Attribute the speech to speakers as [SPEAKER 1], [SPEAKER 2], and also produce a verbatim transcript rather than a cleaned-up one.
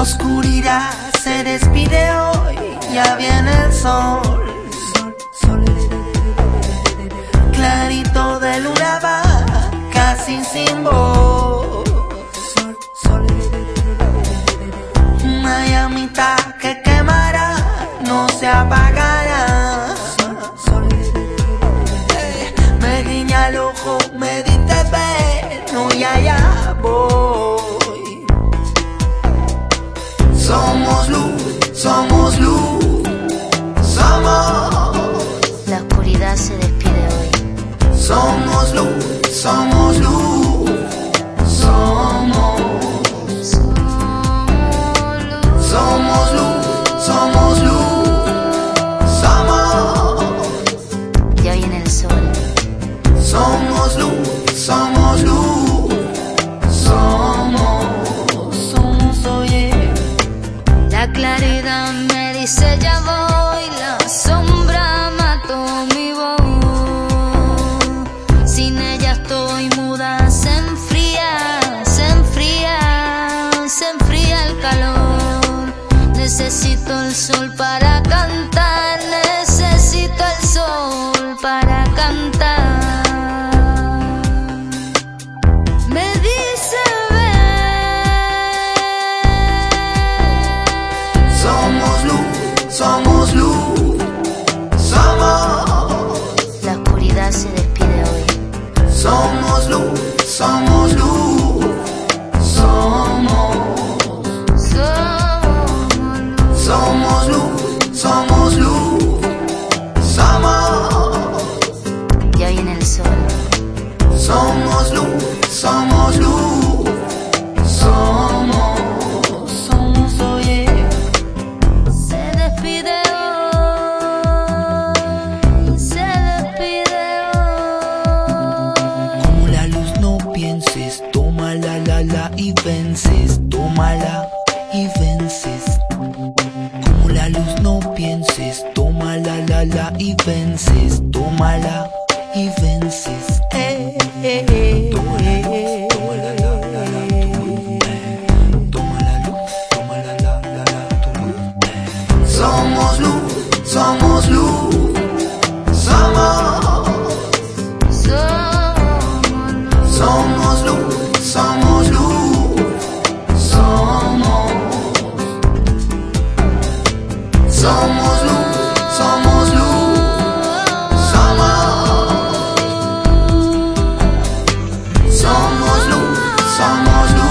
[SPEAKER 1] Oscuridad se despide hoy, ya viene el sol. Clarito de luna va, casi sin voz. Una llamita que quemará, no se apagará. Me guiña el ojo, me dice ven, no, ya, ya voy. Somos luz, somos luz, somos.
[SPEAKER 2] La oscuridad se despide hoy.
[SPEAKER 1] Somos luz, somos luz, somos. Somos luz, somos luz, somos.
[SPEAKER 2] Ya viene el sol.
[SPEAKER 1] Somos luz, somos luz, somos. Somos, oye.
[SPEAKER 2] La claridad me dice ya voy, la sombra mató mi voz. Sin ella estoy muda, se enfría, se enfría, se enfría el calor. Necesito el sol para cantar, necesito el sol para cantar. Me dice ven.
[SPEAKER 1] Somos luz, somos luz, somos.
[SPEAKER 2] La oscuridad se despide hoy.
[SPEAKER 1] Somos luz, somos luz, somos. Somos luz, somos luz, somos.
[SPEAKER 2] Ya viene el sol.
[SPEAKER 1] Somos luz, somos luz, somos. Somos, oye.
[SPEAKER 2] Se despide hoy, se despide hoy.
[SPEAKER 1] Como la luz no pienses, tómala, la, la y vences, tómala y vences. Como la luz no pienses, tómala, la, la y vences, tómala y vences. Eh, eh, eh, tómala luz, tómala, la, la, la, tu luz. Eh. Tómala luz, tómala, la, la, la, tu luz. Eh. Somos luz, somos luz, somos. Somos luz, somos luz, somos. Somos luz, somos luz, somos. Somos luz, somos luz.